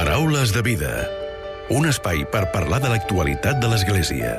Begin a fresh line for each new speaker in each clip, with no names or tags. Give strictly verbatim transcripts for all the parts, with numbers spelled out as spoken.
Paraules de vida. Un espai per parlar de l'actualitat de l'Església.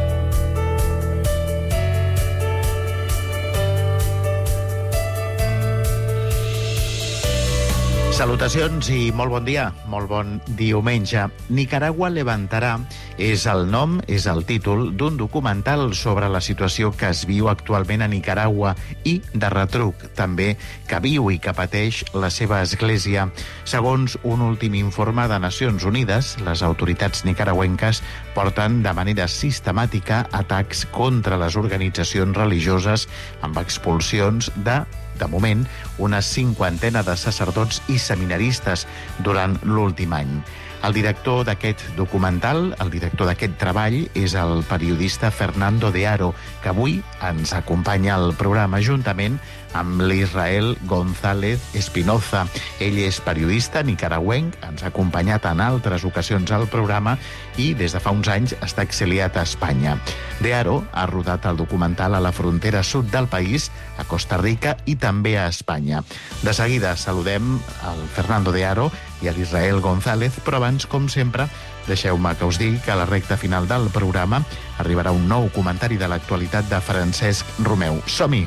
Salutacions i molt bon dia, molt bon diumenge. Nicaragua levantarà és el nom, és el títol d'un documental sobre la situació que es viu actualment a Nicaragua i, de retruc, també que viu i que pateix la seva església. Segons un últim informe de Nacions Unides, les autoritats nicaragüenques porten de manera sistemàtica atacs contra les organitzacions religioses amb expulsions de de moment, una cinquantena de sacerdots i seminaristes durant l'últim any. El director d'aquest documental, el director d'aquest treball, és el periodista Fernando de Haro, que avui ens acompanya al programa juntament amb l'Israel González Espinoza. Ell és periodista nicaragüenc, ens ha acompanyat en altres ocasions al programa i des de fa uns anys està exiliat a Espanya. De Haro ha rodat el documental a la frontera sud del país, a Costa Rica i també a Espanya. De seguida saludem al Fernando de Haro i a l'Israel González, però abans, com sempre, deixeu-me que us digui que a la recta final del programa arribarà un nou comentari de l'actualitat de Francesc Romeu. Som-hi!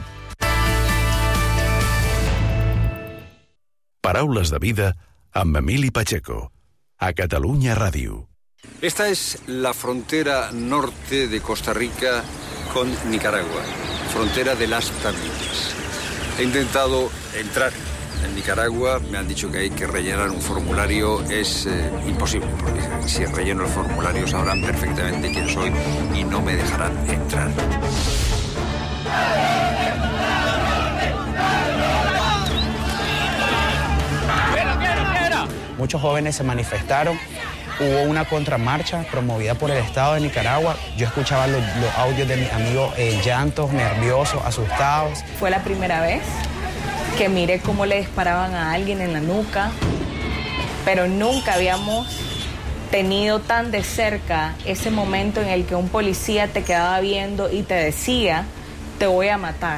Paraules de vida amb Emili Pacheco, a Catalunya Ràdio.
Esta es la frontera norte de Costa Rica con Nicaragua, frontera de las tablillas. He intentado entrar en Nicaragua, me han dicho que hay que rellenar un formulario, es eh, imposible, porque si relleno el formulario sabrán perfectamente quién soy y no me dejarán entrar.
Muchos jóvenes se manifestaron, hubo una contramarcha promovida por el Estado de Nicaragua. Yo escuchaba los, los audios de mis amigos eh, llantos, nerviosos, asustados.
Fue la primera vez que miré cómo le disparaban a alguien en la nuca, pero nunca habíamos tenido tan de cerca ese momento en el que un policía te quedaba viendo y te decía, te voy a matar.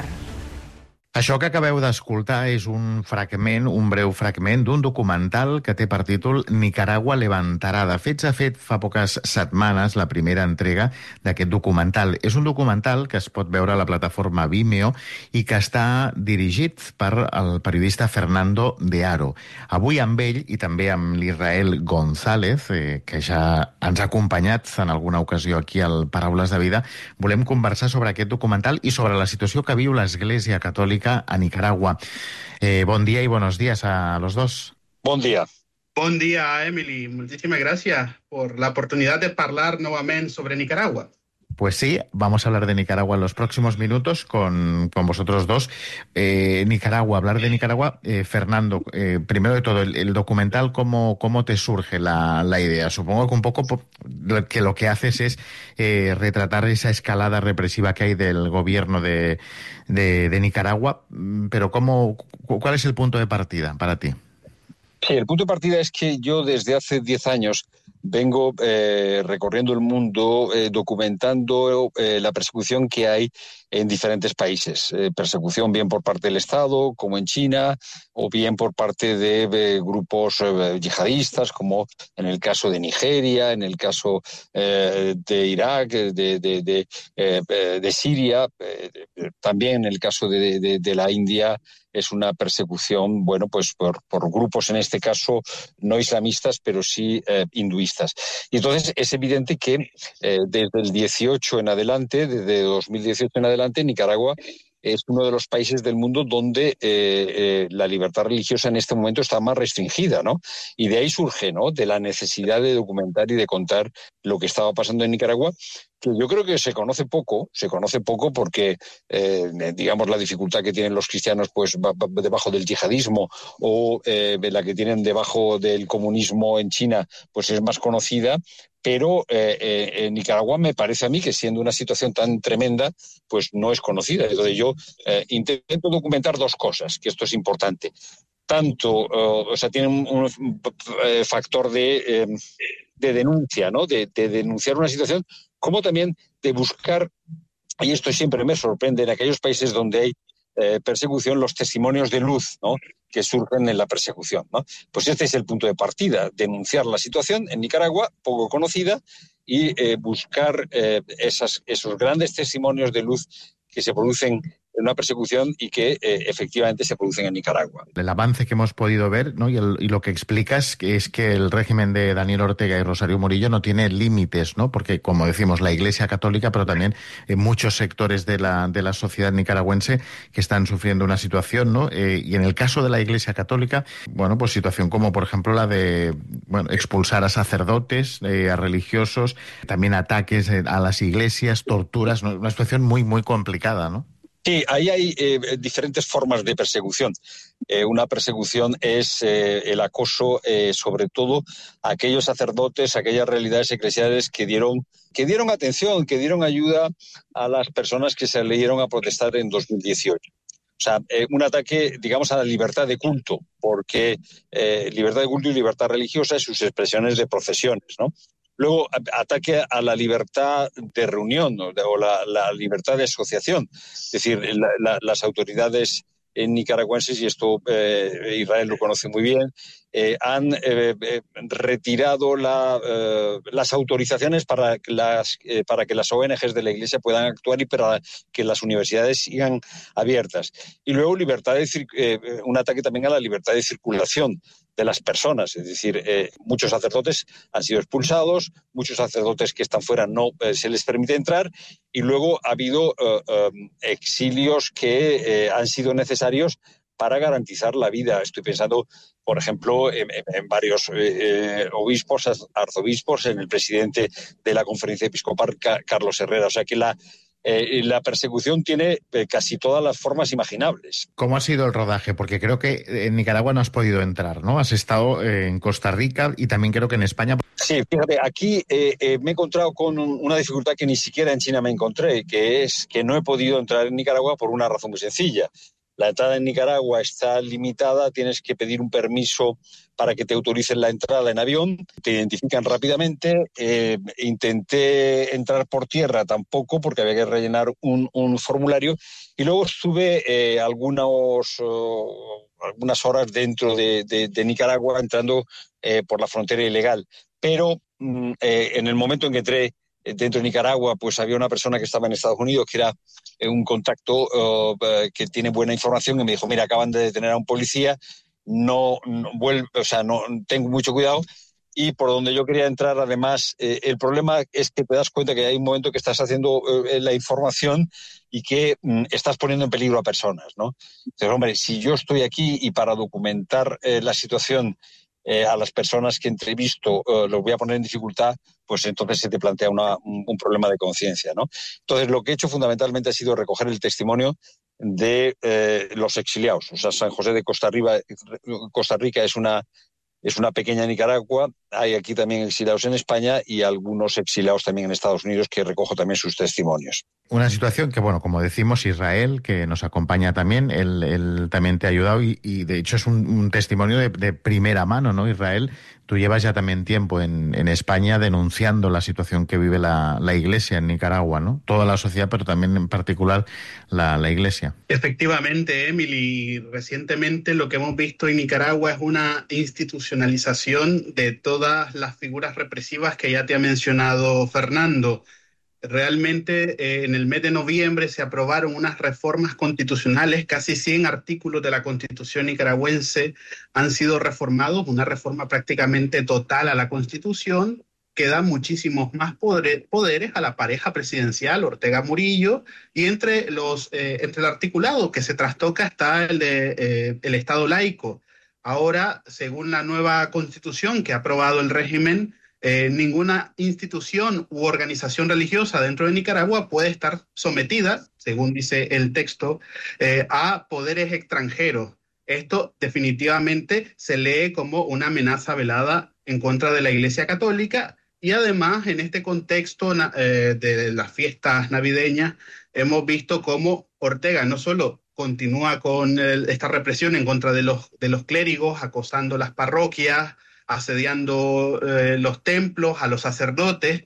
Això que acabeu d'escoltar és un fragment, un breu fragment d'un documental que té per títol Nicaragua levantarà. De fet, s'ha fet fa poques setmanes la primera entrega d'aquest documental. És un documental que es pot veure a la plataforma Vimeo i que està dirigit per el periodista Fernando de Haro. Avui amb ell i també amb l'Israel González, eh, que ja ens ha acompanyat en alguna ocasió aquí al Paraules de Vida, volem conversar sobre aquest documental i sobre la situació que viu l'Església Catòlica a Nicaragua. Eh, bon día y buenos días a los dos.
Buen día.
Buen día, Emily. Muchísimas gracias por la oportunidad de hablar nuevamente sobre Nicaragua.
Pues sí, vamos a hablar de Nicaragua en los próximos minutos con, con vosotros dos. Eh, Nicaragua, hablar de Nicaragua. Eh, Fernando, eh, primero de todo, el, el documental, ¿cómo, cómo te surge la, la idea? Supongo que un poco que lo que haces es eh, retratar esa escalada represiva que hay del gobierno de, de, de Nicaragua, pero ¿cómo, ¿cuál es el punto de partida para ti?
Sí, el punto de partida es que yo desde hace diez años vengo eh, recorriendo el mundo eh, documentando eh, la persecución que hay en diferentes países. Eh, persecución bien por parte del Estado, como en China, o bien por parte de eh, grupos eh, yihadistas, como en el caso de Nigeria, en el caso eh, de Irak, de, de, de, eh, de Siria, eh, también en el caso de, de, de la India. Es una persecución, bueno, pues por, por grupos, en este caso, no islamistas, pero sí eh, hinduistas. Y entonces es evidente que eh, desde el dieciocho en adelante, desde dos mil dieciocho en adelante, Nicaragua es uno de los países del mundo donde eh, eh, la libertad religiosa en este momento está más restringida, ¿no? Y de ahí surge, ¿no?, de la necesidad de documentar y de contar lo que estaba pasando en Nicaragua, que yo creo que se conoce poco, se conoce poco porque, eh, digamos, la dificultad que tienen los cristianos pues va, va debajo del yihadismo o eh, la que tienen debajo del comunismo en China, pues es más conocida. Pero eh, eh, en Nicaragua me parece a mí que siendo una situación tan tremenda, pues no es conocida. Entonces yo eh, intento documentar dos cosas, que esto es importante. Tanto, uh, o sea, tiene un, un uh, factor de, eh, de denuncia, ¿no? De, de denunciar una situación, como también de buscar, y esto siempre me sorprende, en aquellos países donde hay eh, persecución, los testimonios de luz, ¿no? que surgen en la persecución, ¿no? Pues este es el punto de partida, denunciar la situación en Nicaragua, poco conocida, y eh, buscar eh, esas, esos grandes testimonios de luz que se producen en una persecución y que eh, efectivamente se producen en Nicaragua.
El avance que hemos podido ver, ¿no? y, el, y lo que explicas es que el régimen de Daniel Ortega y Rosario Murillo no tiene límites, ¿no? Porque, como decimos, la Iglesia Católica, pero también eh, muchos sectores de la, de la sociedad nicaragüense que están sufriendo una situación, ¿no? Eh, y en el caso de la Iglesia Católica, bueno, pues situación como, por ejemplo, la de bueno, expulsar a sacerdotes, eh, a religiosos, también ataques a las iglesias, torturas, ¿no? Una situación muy, muy complicada, ¿no?
Sí, ahí hay eh, diferentes formas de persecución. Eh, una persecución es eh, el acoso, eh, sobre todo a aquellos sacerdotes, a aquellas realidades eclesiales que dieron, que dieron atención, que dieron ayuda a las personas que se salieron a protestar en dos mil dieciocho. O sea, eh, un ataque, digamos, a la libertad de culto, porque eh, libertad de culto y libertad religiosa y sus expresiones de procesiones, ¿no? Luego, ataque a la libertad de reunión, ¿no? o la, la libertad de asociación. Es decir, la, la, las autoridades nicaragüenses, y esto eh, Israel lo conoce muy bien, eh, han eh, eh, retirado la, eh, las autorizaciones para que las, eh, para que las O N Ges de la Iglesia puedan actuar y para que las universidades sigan abiertas. Y luego libertad de, eh, un ataque también a la libertad de circulación de las personas, es decir, eh, muchos sacerdotes han sido expulsados, muchos sacerdotes que están fuera no eh, se les permite entrar, y luego ha habido eh, eh, exilios que eh, han sido necesarios para garantizar la vida. Estoy pensando, por ejemplo, en, en varios eh, obispos, arzobispos, en el presidente de la Conferencia Episcopal, Carlos Herrera. O sea que la Eh, la persecución tiene eh, casi todas las formas imaginables.
¿Cómo ha sido el rodaje? Porque creo que en Nicaragua no has podido entrar, ¿no? Has estado eh, en Costa Rica y también creo que en España.
Sí, fíjate, aquí eh, eh, me he encontrado con un, una dificultad que ni siquiera en China me encontré, que es que no he podido entrar en Nicaragua por una razón muy sencilla. La entrada en Nicaragua está limitada, tienes que pedir un permiso para que te autoricen la entrada en avión, te identifican rápidamente. Eh, intenté entrar por tierra tampoco, porque había que rellenar un, un formulario, y luego estuve eh, algunos, uh, algunas horas dentro de, de, de Nicaragua entrando eh, por la frontera ilegal. Pero mm, eh, en el momento en que entré dentro de Nicaragua, pues había una persona que estaba en Estados Unidos, que era un contacto uh, que tiene buena información, y me dijo, mira, acaban de detener a un policía, no, no vuelve, o sea, no tengo mucho cuidado. Y por donde yo quería entrar, además, eh, el problema es que te das cuenta que hay un momento que estás haciendo eh, la información y que mm, estás poniendo en peligro a personas, ¿no? Entonces, hombre, si yo estoy aquí y para documentar eh, la situación Eh, a las personas que entrevisto eh, los voy a poner en dificultad, pues entonces se te plantea una, un, un problema de conciencia, ¿no? Entonces, lo que he hecho fundamentalmente ha sido recoger el testimonio de eh, los exiliados. O sea, San José de Costa Rica, Costa Rica es una, es una pequeña Nicaragua. Hay aquí también exiliados en España y algunos exiliados también en Estados Unidos, que recojo también sus testimonios.
Una situación que, bueno, como decimos, Israel, que nos acompaña también, él, él también te ha ayudado y, y de hecho es un, un testimonio de, de primera mano, ¿no, Israel? Tú llevas ya también tiempo en, en España denunciando la situación que vive la, la Iglesia en Nicaragua, ¿no? Toda la sociedad, pero también en particular la, la Iglesia.
Efectivamente, Emily, recientemente lo que hemos visto en Nicaragua es una institucionalización de todas las figuras represivas que ya te ha mencionado Fernando. Realmente eh, en el mes de noviembre se aprobaron unas reformas constitucionales, casi cien artículos de la Constitución nicaragüense han sido reformados, una reforma prácticamente total a la Constitución, que da muchísimos más poder, poderes a la pareja presidencial Ortega Murillo, y entre, los, eh, entre el articulado que se trastoca está el de eh, el Estado laico. Ahora, según la nueva Constitución que ha aprobado el régimen, Eh, ninguna institución u organización religiosa dentro de Nicaragua puede estar sometida, según dice el texto, eh, a poderes extranjeros. Esto definitivamente se lee como una amenaza velada en contra de la Iglesia Católica, y además en este contexto eh, de las fiestas navideñas hemos visto cómo Ortega no solo continúa con el, esta represión en contra de los, de los clérigos, acosando las parroquias, asediando eh, los templos, a los sacerdotes,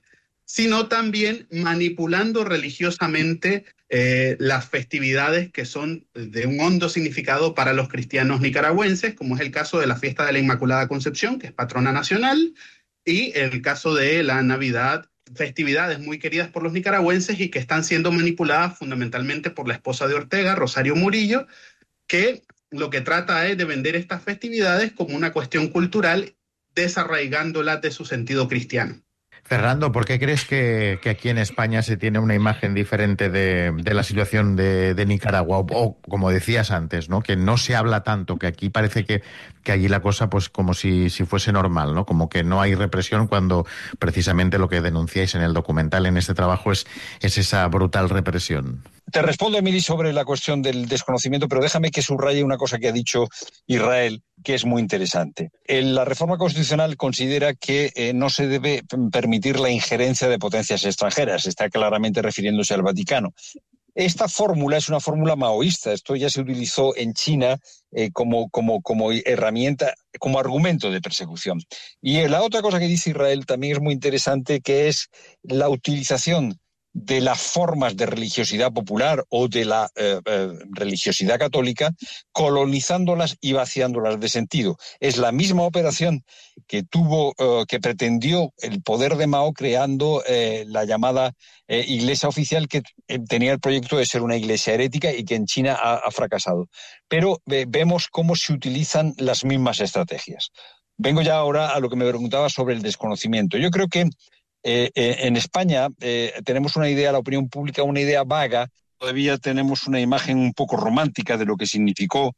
sino también manipulando religiosamente eh, las festividades que son de un hondo significado para los cristianos nicaragüenses, como es el caso de la fiesta de la Inmaculada Concepción, que es patrona nacional, y el caso de la Navidad, festividades muy queridas por los nicaragüenses y que están siendo manipuladas fundamentalmente por la esposa de Ortega, Rosario Murillo, que lo que trata es de vender estas festividades como una cuestión cultural, desarraigándolas de su sentido cristiano.
Fernando, ¿por qué crees que, que aquí en España se tiene una imagen diferente de, de la situación de, de Nicaragua? O, o, como decías antes, ¿no? Que no se habla tanto, que aquí parece que, que allí la cosa pues como si, si fuese normal, ¿no? Como que no hay represión cuando precisamente lo que denunciáis en el documental, en este trabajo, es, es esa brutal represión.
Te respondo, Emily, sobre la cuestión del desconocimiento, pero déjame que subraye una cosa que ha dicho Israel, que es muy interesante. La reforma constitucional considera que eh, no se debe permitir la injerencia de potencias extranjeras, está claramente refiriéndose al Vaticano. Esta fórmula es una fórmula maoísta, esto ya se utilizó en China eh, como, como, como herramienta, como argumento de persecución. Y la otra cosa que dice Israel también es muy interesante, que es la utilización de las formas de religiosidad popular o de la eh, eh, religiosidad católica, colonizándolas y vaciándolas de sentido. Es la misma operación que tuvo, eh, que pretendió el poder de Mao creando eh, la llamada eh, iglesia oficial, que eh, tenía el proyecto de ser una iglesia herética y que en China ha, ha fracasado. Pero eh, vemos cómo se utilizan las mismas estrategias. Vengo ya ahora a lo que me preguntaba sobre el desconocimiento. Yo creo que Eh, eh, en España eh, tenemos una idea, la opinión pública, una idea vaga, todavía tenemos una imagen un poco romántica de lo que significó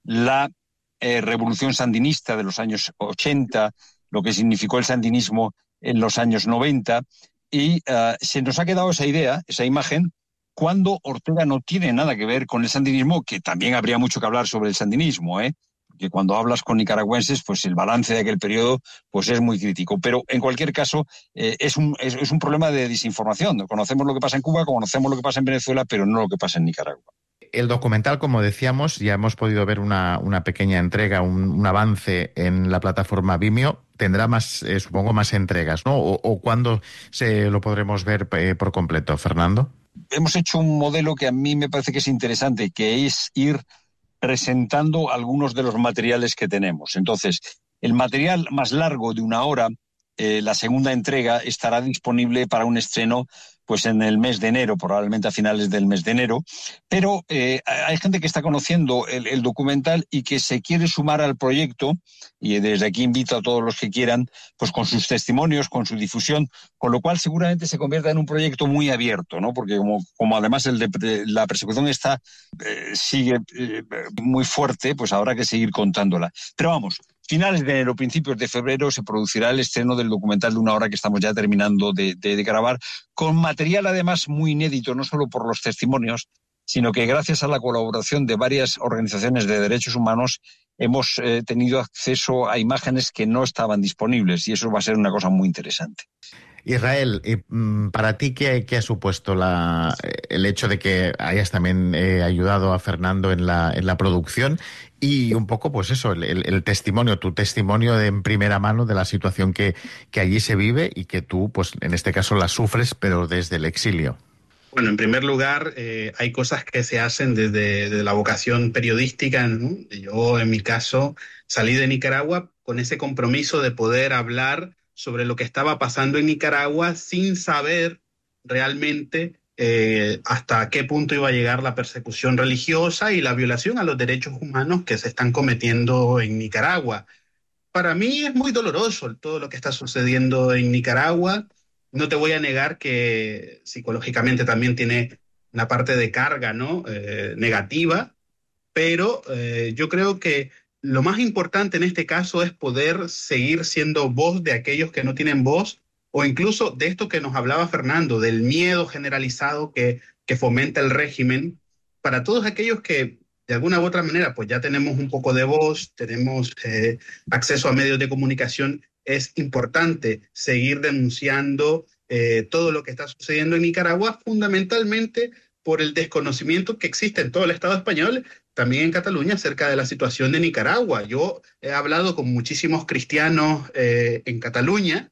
la eh, revolución sandinista de los años ochenta, lo que significó el sandinismo en los años noventa, y uh, se nos ha quedado esa idea, esa imagen, cuando Ortega no tiene nada que ver con el sandinismo, que también habría mucho que hablar sobre el sandinismo, ¿eh? que cuando hablas con nicaragüenses, pues el balance de aquel periodo pues es muy crítico. Pero en cualquier caso, eh, es, un, es, es un problema de desinformación. Conocemos lo que pasa en Cuba, conocemos lo que pasa en Venezuela, pero no lo que pasa en Nicaragua.
El documental, como decíamos, ya hemos podido ver una, una pequeña entrega, un, un avance en la plataforma Vimeo. Tendrá más, eh, supongo, más entregas, ¿no? O, o ¿cuándo se lo podremos ver eh, por completo, Fernando?
Hemos hecho un modelo que a mí me parece que es interesante, que es ir presentando algunos de los materiales que tenemos. Entonces, el material más largo de una hora, eh, la segunda entrega, estará disponible para un estreno pues en el mes de enero, probablemente a finales del mes de enero, pero eh, hay gente que está conociendo el, el documental y que se quiere sumar al proyecto, y desde aquí invito a todos los que quieran, pues con sus testimonios, con su difusión, con lo cual seguramente se convierta en un proyecto muy abierto, ¿no? Porque como, como además el de, la persecución está eh, sigue eh, muy fuerte, pues habrá que seguir contándola. Pero vamos, finales de enero, principios de febrero, se producirá el estreno del documental de una hora que estamos ya terminando de, de, de grabar, con material además muy inédito, no solo por los testimonios, sino que gracias a la colaboración de varias organizaciones de derechos humanos hemos eh, tenido acceso a imágenes que no estaban disponibles, y eso va a ser una cosa muy interesante.
Israel, para ti, ¿qué, qué ha supuesto la, el hecho de que hayas también eh, ayudado a Fernando en la, en la producción? Y un poco, pues eso, el, el, el testimonio, tu testimonio de en primera mano de la situación que, que allí se vive y que tú, pues en este caso, la sufres, pero desde el exilio.
Bueno, en primer lugar, eh, hay cosas que se hacen desde, desde la vocación periodística, ¿no? Yo, en mi caso, salí de Nicaragua con ese compromiso de poder hablar sobre lo que estaba pasando en Nicaragua sin saber realmente eh, hasta qué punto iba a llegar la persecución religiosa y la violación a los derechos humanos que se están cometiendo en Nicaragua. Para mí es muy doloroso todo lo que está sucediendo en Nicaragua. No te voy a negar que psicológicamente también tiene una parte de carga, ¿no? eh, negativa, pero eh, yo creo que lo más importante en este caso es poder seguir siendo voz de aquellos que no tienen voz, o incluso de esto que nos hablaba Fernando, del miedo generalizado que, que fomenta el régimen, para todos aquellos que de alguna u otra manera pues ya tenemos un poco de voz, tenemos eh, acceso a medios de comunicación. Es importante seguir denunciando eh, todo lo que está sucediendo en Nicaragua, fundamentalmente por el desconocimiento que existe en todo el Estado español, también en Cataluña, acerca de la situación de Nicaragua. Yo he hablado con muchísimos cristianos eh, en Cataluña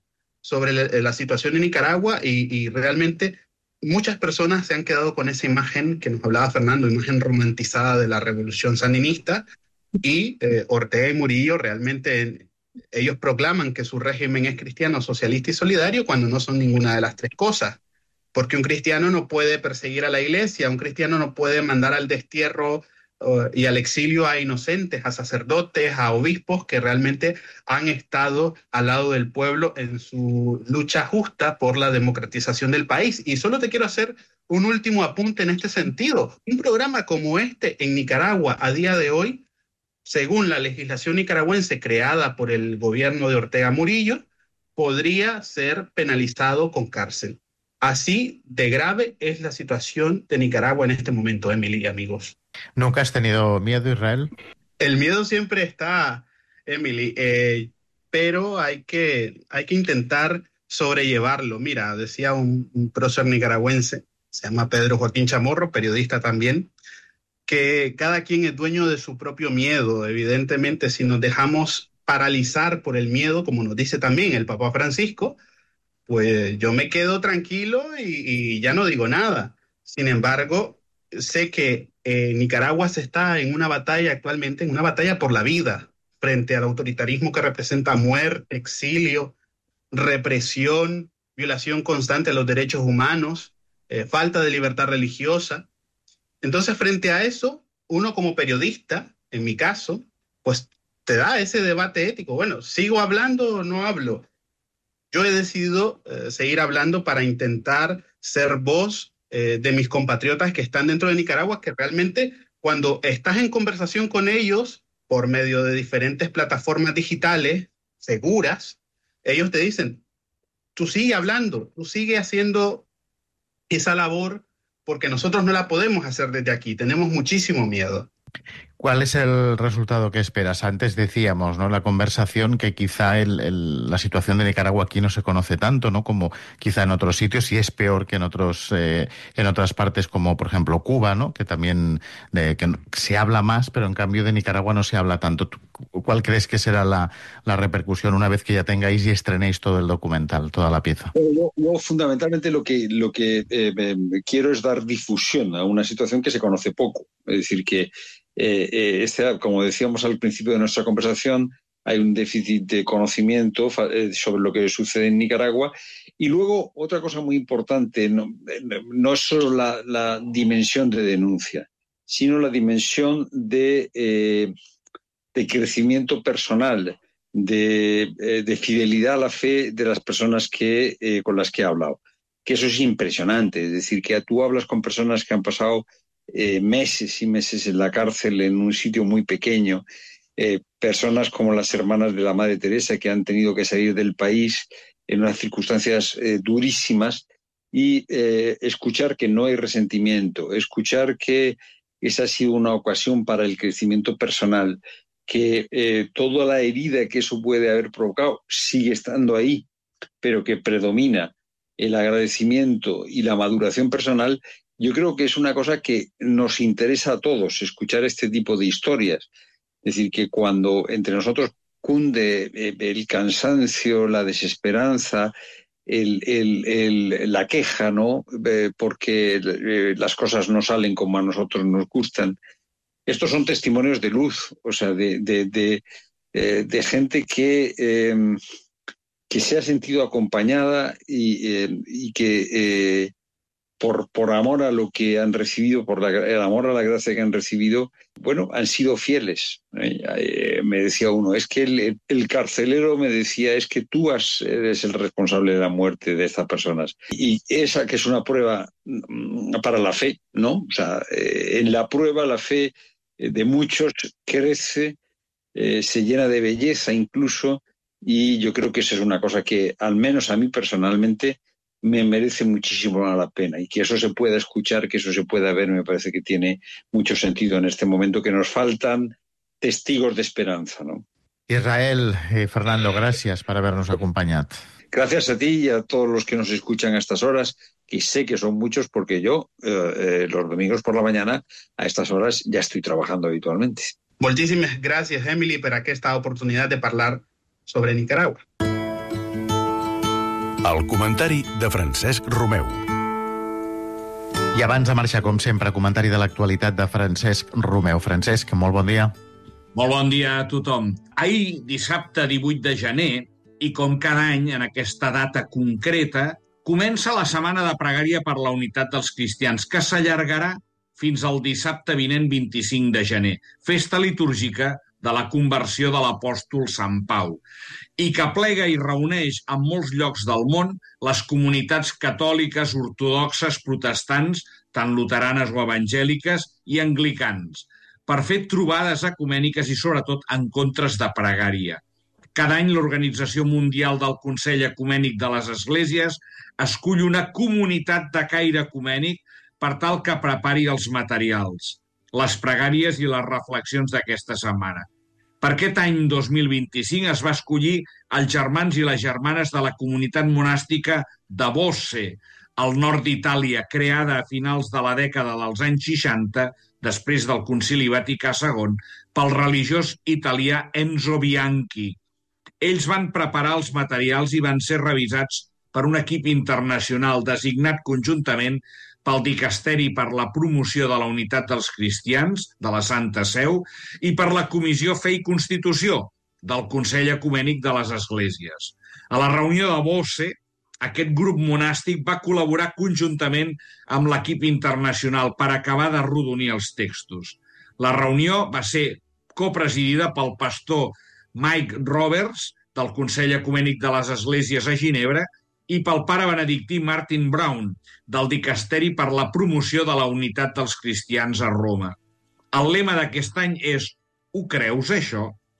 sobre la, la situación en Nicaragua y, y realmente muchas personas se han quedado con esa imagen que nos hablaba Fernando, imagen romantizada de la revolución sandinista, y eh, Ortega y Murillo realmente ellos proclaman que su régimen es cristiano, socialista y solidario cuando no son ninguna de las tres cosas. Porque un cristiano no puede perseguir a la iglesia, un cristiano no puede mandar al destierro uh, y al exilio a inocentes, a sacerdotes, a obispos que realmente han estado al lado del pueblo en su lucha justa por la democratización del país. Y solo te quiero hacer un último apunte en este sentido. Un programa como este en Nicaragua a día de hoy, según la legislación nicaragüense creada por el gobierno de Ortega Murillo, podría ser penalizado con cárcel. Así de grave es la situación de Nicaragua en este momento, Emily y amigos.
¿Nunca has tenido miedo, Israel?
El miedo siempre está, Emily, eh, pero hay que, hay que intentar sobrellevarlo. Mira, decía un, un prócer nicaragüense, se llama Pedro Joaquín Chamorro, periodista también, que cada quien es dueño de su propio miedo. Evidentemente, si nos dejamos paralizar por el miedo, como nos dice también el Papa Francisco, pues yo me quedo tranquilo y, y ya no digo nada. Sin embargo, sé que eh, Nicaragua se está en una batalla actualmente, en una batalla por la vida, frente al autoritarismo que representa muerte, exilio, represión, violación constante de los derechos humanos, eh, falta de libertad religiosa. Entonces, frente a eso, uno como periodista, en mi caso, pues te da ese debate ético. Bueno, ¿sigo hablando o no hablo? Yo he decidido eh, seguir hablando para intentar ser voz eh, de mis compatriotas que están dentro de Nicaragua, que realmente cuando estás en conversación con ellos por medio de diferentes plataformas digitales seguras, ellos te dicen, tú sigue hablando, tú sigue haciendo esa labor porque nosotros no la podemos hacer desde aquí, tenemos muchísimo miedo.
¿Cuál es el resultado que esperas? Antes decíamos, ¿no?, la conversación, que quizá el, el, la situación de Nicaragua aquí no se conoce tanto, ¿no?, como quizá en otros sitios, y es peor que en otros eh, en otras partes, como por ejemplo Cuba, ¿no?, que también de, que se habla más, pero en cambio de Nicaragua no se habla tanto. ¿Cuál crees que será la, la repercusión una vez que ya tengáis y estrenéis todo el documental, toda la pieza?
Yo, yo fundamentalmente lo que, lo que eh, me, quiero es dar difusión a una situación que se conoce poco. Es decir, que Eh, eh, este, como decíamos al principio de nuestra conversación, hay un déficit de conocimiento eh, sobre lo que sucede en Nicaragua. Y luego, otra cosa muy importante, no, no es solo la, la dimensión de denuncia, sino la dimensión de, eh, de crecimiento personal, de, eh, de fidelidad a la fe de las personas que, eh, con las que he hablado. Que eso es impresionante. Es decir, que tú hablas con personas que han pasado Eh, meses y meses en la cárcel en un sitio muy pequeño, eh, personas como las hermanas de la Madre Teresa que han tenido que salir del país en unas circunstancias eh, durísimas, y eh, escuchar que no hay resentimiento, escuchar que esa ha sido una ocasión para el crecimiento personal, que eh, toda la herida que eso puede haber provocado sigue estando ahí, pero que predomina el agradecimiento y la maduración personal. Yo creo que es una cosa que nos interesa a todos, escuchar este tipo de historias. Es decir, que cuando entre nosotros cunde el cansancio, la desesperanza, el, el, el, la queja, ¿no?, eh, porque eh, las cosas no salen como a nosotros nos gustan, estos son testimonios de luz, o sea, de, de, de, eh, de gente que, eh, que se ha sentido acompañada y, eh, y que... Eh, Por, por amor a lo que han recibido, por la, el amor a la gracia que han recibido, bueno, han sido fieles. Eh, eh, me decía uno, es que el, el carcelero me decía, es que tú has, eres el responsable de la muerte de estas personas. Y esa que es una prueba para la fe, ¿no? O sea, eh, en la prueba la fe de muchos crece, eh, se llena de belleza incluso, y yo creo que esa es una cosa que, al menos a mí personalmente, me merece muchísimo la pena, y que eso se pueda escuchar, que eso se pueda ver, me parece que tiene mucho sentido en este momento, que nos faltan testigos de esperanza, ¿no?
Israel, eh, Fernando, gràcies per haver-nos acompanyat.
Gracias a ti y a todos los que nos escuchan a estas horas, que sé que son muchos porque yo eh, eh, los domingos por la mañana a estas horas ya estoy trabajando habitualmente.
Moltíssimes gràcies, Emily, per aquesta oportunitat de parlar sobre Nicaragua.
El comentari de Francesc Romeu.
I abans de marxar, com sempre, comentari de l'actualitat de Francesc Romeu. Francesc, molt bon dia.
Molt bon dia a tothom. Ahir, dissabte divuit de gener, i com cada any en aquesta data concreta, comença la setmana de pregària per la unitat dels cristians, que s'allargarà fins al dissabte vinent vint-i-cinc de gener, festa litúrgica de la conversió de l'apòstol Sant Pau, i que plega i reuneix en molts llocs del món les comunitats catòliques, ortodoxes, protestants, tant luteranes o evangèliques, i anglicans, per fer trobades ecumèniques i, sobretot, encontres de pregària. Cada any l'Organització Mundial del Consell Ecumènic de les Esglésies escull una comunitat de caire ecumènic per tal que prepari els materials, les pregàries i les reflexions d'aquesta setmana. Per aquest any dos mil vint-i-cinc es va escollir els germans i les germanes de la comunitat monàstica de Bosse, al nord d'Itàlia, creada a finals de la dècada dels anys seixanta, després del Concili Vaticà segon, pel religiós italià Enzo Bianchi. Ells van preparar els materials i van ser revisats per un equip internacional designat conjuntament pel Dicasteri per la promoció de la unitat dels cristians, de la Santa Seu, i per la Comissió Fe i Constitució del Consell Ecumènic de les Esglésies. A la reunió de Bosse, aquest grup monàstic va col·laborar conjuntament amb l'equip internacional per acabar de rodonir els textos. La reunió va ser copresidida pel pastor Mike Roberts, del Consell Ecumènic de les Esglésies a Ginebra, i pel pare benedictí Martin Brown, del Dicasteri per la promoció de la unitat dels cristians a Roma. El lema d'aquest any és «Ho creus, això?»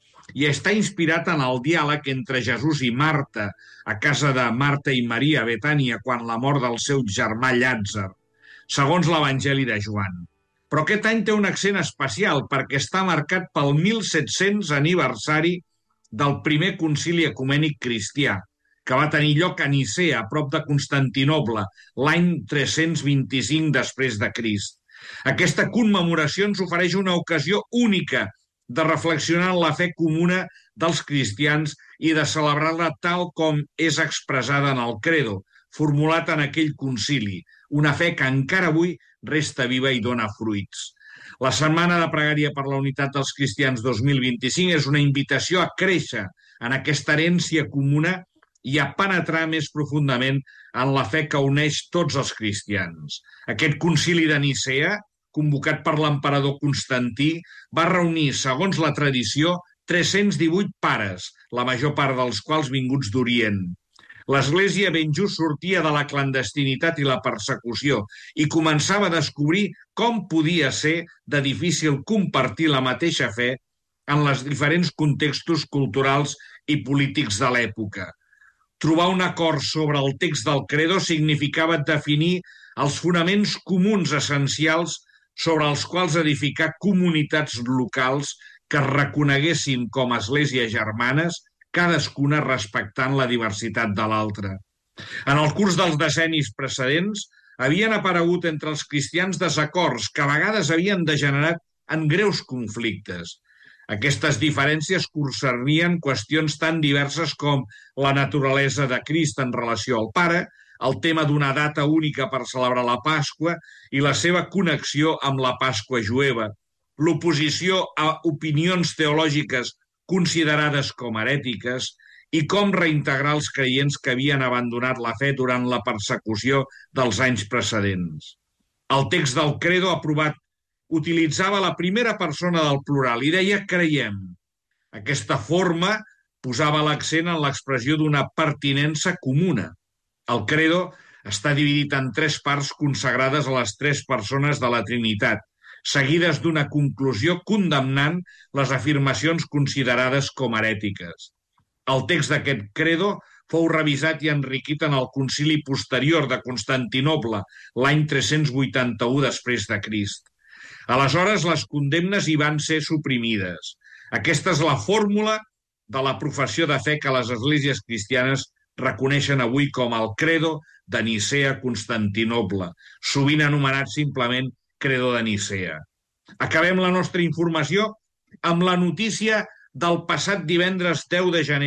i està inspirat en el diàleg entre Jesús i Marta, a casa de Marta i Maria a Betània quan la mort del seu germà Llàtzer, segons l'Evangeli de Joan. Però aquest any té un accent especial perquè està marcat pel mil set-cents aniversari del primer concili ecumènic cristià, que va tenir lloc a Nicea, a prop de Constantinoble, l'any tres-cents vint-i-cinc després de Crist. Aquesta commemoració ens ofereix una ocasió única de reflexionar en la fe comuna dels cristians i de celebrar-la tal com és expressada en el credo, formulat en aquell concili, una fe que encara avui resta viva i dona fruits. La Setmana de Pregària per la Unitat dels Cristians dos mil vint-i-cinc és una invitació a créixer en aquesta herència comuna i a penetrar més profundament en la fe que uneix tots els cristians. Aquest concili de Nicea, convocat per l'emperador Constantí, va reunir, segons la tradició, tres-cents divuit pares, la major part dels quals vinguts d'Orient. L'Església ben just sortia de la clandestinitat i la persecució i començava a descobrir com podia ser de difícil compartir la mateixa fe en els diferents contextos culturals i polítics de l'època. Trobar un acord sobre el text del credo significava definir els fonaments comuns essencials sobre els quals edificar comunitats locals que es reconeguessin com a esglésies germanes, cadascuna respectant la diversitat de l'altra. En el curs dels decennis precedents havien aparegut entre els cristians desacords que a vegades havien degenerat en greus conflictes. Aquestes diferències concernien qüestions tan diverses com la naturalesa de Crist en relació al Pare, el tema d'una data única per celebrar la Pasqua i la seva connexió amb la Pasqua jueva, l'oposició a opinions teològiques considerades com herètiques i com reintegrar els creients que havien abandonat la fe durant la persecució dels anys precedents. El text del credo aprovat utilitzava la primera persona del plural i deia creiem. Aquesta forma posava l'accent en l'expressió d'una pertinença comuna. El credo està dividit en tres parts consagrades a les tres persones de la Trinitat, seguides d'una conclusió condemnant les afirmacions considerades com herètiques. El text d'aquest credo fou revisat i enriquit en el concili posterior de Constantinoble, l'any tres-cents vuitanta-u després de Crist. Aleshores, les condemnes hi van ser suprimides. Aquesta és la fórmula de la professió de fe que les esglésies cristianes reconeixen avui com el credo de Nicea-Constantinoble, sovint anomenat simplement credo de Nicea. Acabem la nostra informació amb la notícia del passat divendres deu de gener,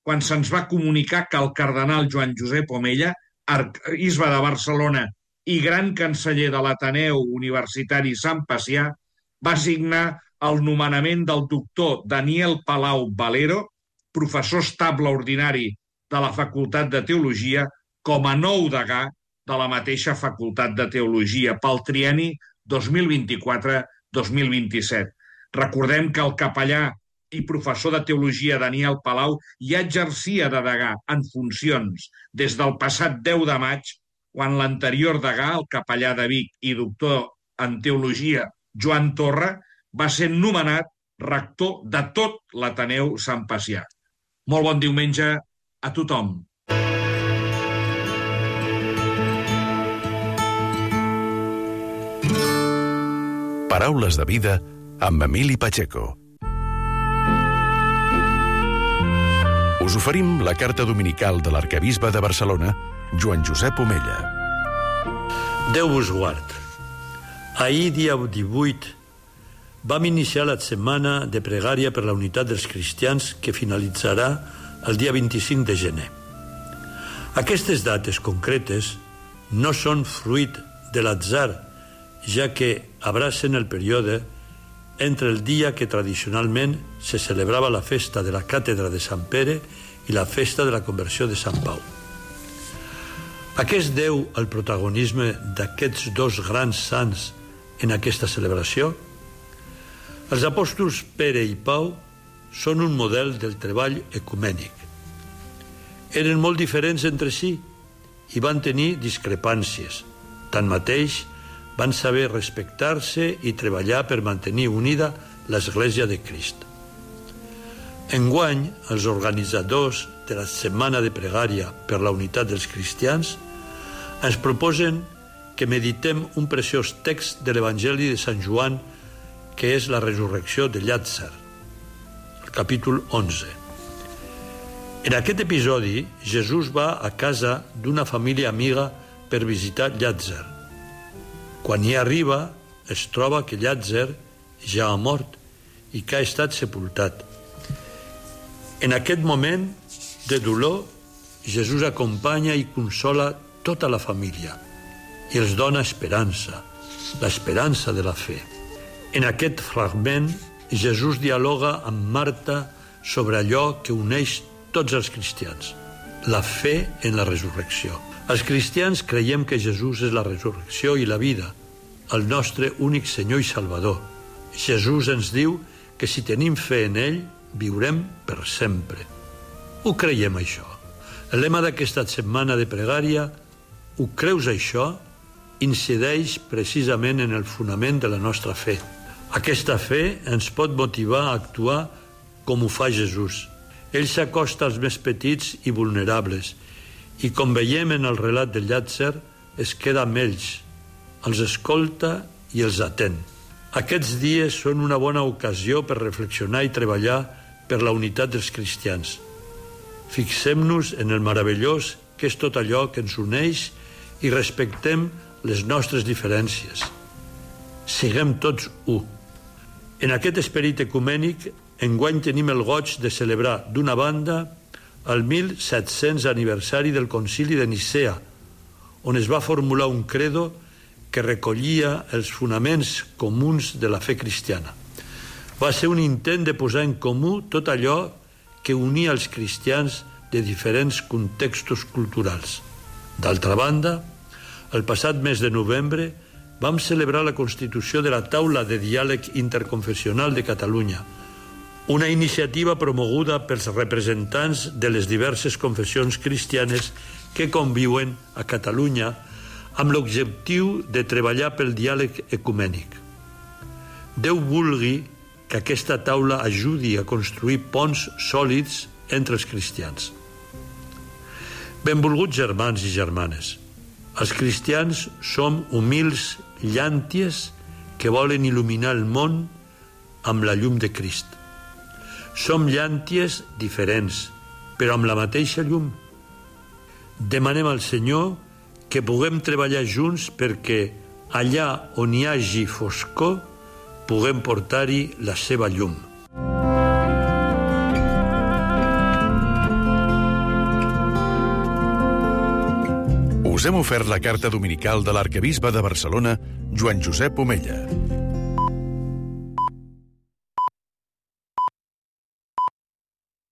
quan se'ns va comunicar que el cardenal Joan Josep Omella, arquebisbe de Barcelona i gran canceller de l'Ateneu Universitari Sant Pacià, va signar el nomenament del doctor Daniel Palau Valero, professor estable ordinari de la Facultat de Teologia, com a nou degà de la mateixa Facultat de Teologia pel trienni dos mil vint-i-quatre dos mil vint-i-set. Recordem que el capellà i professor de Teologia Daniel Palau ja exercia de degà en funcions des del passat deu de maig, quan l'anterior degà, el capellà de Vic i doctor en Teologia Joan Torra, va ser nomenat rector de tot l'Ateneu Sant Pacià. Molt bon diumenge a tothom.
Paraules de vida amb Emili Pacheco. Us oferim la carta dominical de l'arquebisbe de Barcelona, Joan Josep Omella.
Déu vos guard. Ahir, dia divuit, vam iniciar la setmana de pregària per la unitat dels cristians que finalitzarà el dia vint-i-cinc de gener. Aquestes dates concretes no són fruit de l'atzar, ja que abracen el període entre el dia que tradicionalment se celebrava la festa de la càtedra de Sant Pere i la festa de la conversió de Sant Pau. A què es deu el protagonisme d'aquests dos grans sants en aquesta celebració? Els apòstols Pere i Pau són un model del treball ecumènic. Eren molt diferents entre si i van tenir discrepàncies. Tanmateix, van saber respectar-se i treballar per mantenir unida l'Església de Crist. Enguany, els organitzadors de la Setmana de Pregària per la Unitat dels Cristians ens proposen que meditem un preciós text de l'Evangeli de Sant Joan, que és la resurrecció de Llàtzer, el capítol onze. En aquest episodi, Jesús va a casa d'una família amiga per visitar Llàtzer. Quan hi arriba, es troba que Llàtzer ja ha mort i que ha estat sepultat. En aquest moment de dolor, Jesús acompanya i consola tota la família i els dona esperança, l'esperança de la fe. En aquest fragment, Jesús dialoga amb Marta sobre allò que uneix tots els cristians, la fe en la resurrecció. Els cristians creiem que Jesús és la resurrecció i la vida, el nostre únic Senyor i Salvador. Jesús ens diu que si tenim fe en ell, viurem per sempre. Ho creiem, això. El lema d'aquesta setmana de pregària, ho creus, això?, incideix precisament en el fonament de la nostra fe. Aquesta fe ens pot motivar a actuar com ho fa Jesús. Ell s'acosta als més petits i vulnerables i, com veiem en el relat de Llàtzer, es queda amb ells, els escolta i els atén. Aquests dies són una bona ocasió per reflexionar i treballar per la unitat dels cristians. Fixem-nos en el meravellós que és tot allò que ens uneix i respectem les nostres diferències. Siguem tots u. En aquest esperit ecumènic, enguany tenim el goig de celebrar, d'una banda, el mil set-cents aniversari del Concili de Nicea, on es va formular un credo que recollia els fonaments comuns de la fe cristiana. Va ser un intent de posar en comú tot allò que unia els cristians de diferents contextos culturals. D'altra banda, el passat mes de novembre vam celebrar la constitució de la Taula de Diàleg Interconfessional de Catalunya, una iniciativa promoguda pels representants de les diverses confessions cristianes que conviuen a Catalunya amb l'objectiu de treballar pel diàleg ecumènic. Déu vulgui que aquesta taula ajudi a construir ponts sòlids entre els cristians. Benvolguts germans i germanes, els cristians som humils llànties que volen il·luminar el món amb la llum de Crist. Som llànties diferents, però amb la mateixa llum. Demanem al Senyor que puguem treballar junts perquè allà on hi hagi foscor puguem portar-hi la seva llum.
Us hem ofert la carta dominical de l'arquebisbe de Barcelona, Joan Josep Omella.